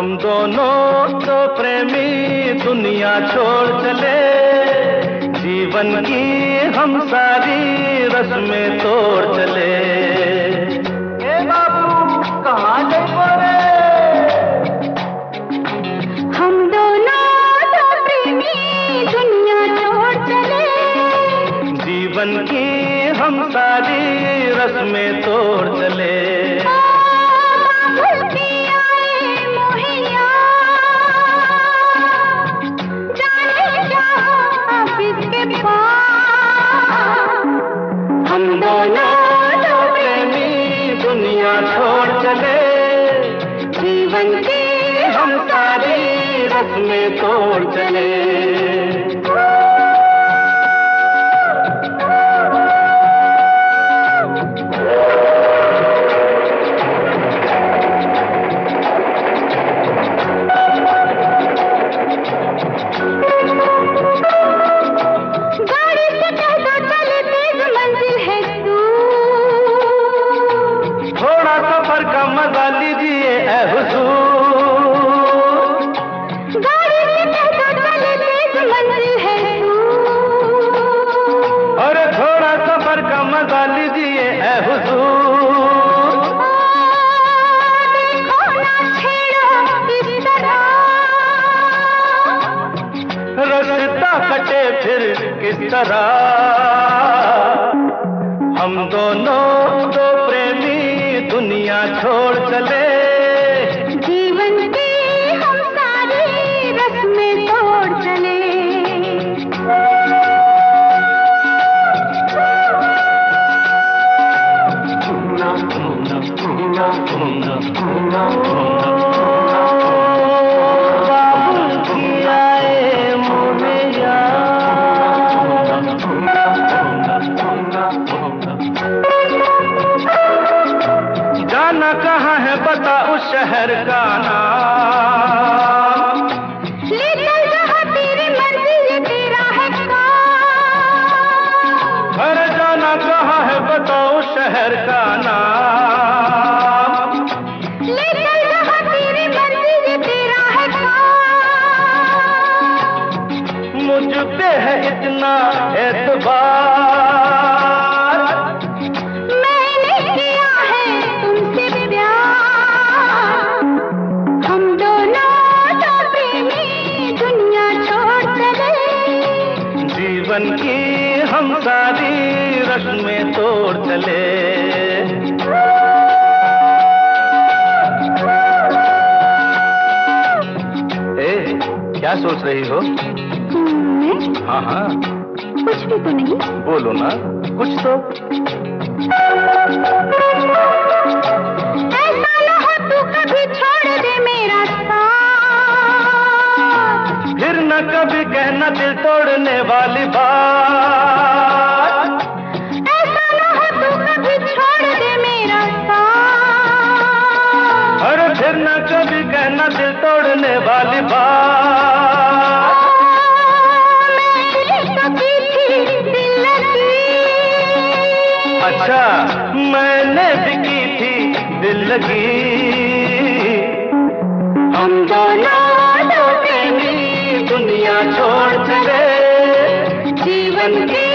हम दोनों तो प्रेमी दुनिया छोड़ चले, जीवन की हम सारी रस्में तोड़ चले। ए बाबू कहाँ जाइबो रे? हम दोनों तो प्रेमी दुनिया छोड़ चले, जीवन की हम सारी रस्में तोड़ चले। हम दोनों तो प्रेमी दुनिया छोड़ चले, जीवन की हम सारी रस्में तोड़ चले। मजा लीजिए ऐ हुजूर, गाड़ी से कहता चले तेज मंजिल है और थोड़ा सफर का मजा लीजिए ऐ हुजूर। देखो ना छेड़ो इस तरह, रास्ता कटे फिर किस तरह। हम दोनों तो प्रेमी दुनिया छोड़ चले, जीवन की हम सारी रस्में तोड़ चले। जाना कहाँ है बता उस शहर का नाम, ले चल जहाँ तेरी मर्जी तेरा है काम। अरे जाना कहाँ है बता उस शहर का नाम, ले चल जहाँ तेरी मर्जी तेरा है काम। मुझ पे है इतना एतबार, जीवन की हम सारी रस्में तोड़ चले। ए, क्या सोच रही हो? मैं? हाँ हाँ, कुछ भी तो नहीं। बोलो ना कुछ तो। ऐसा ना हो तू कभी छोड़ दे मेरा साथ, फिर न कभी कहना दिल तोड़ने वाली बात। ऐसा ना हो तू कभी छोड़ दे मेरा साथ, अरे फिर न कभी कहना दिल तोड़ने वाली बात। मैंने तो की थी दिल लगी, अच्छा मैंने भी की थी दिल लगी। हम दोनों तो प्रेमी दुनिया छोड़ चले, जीवन की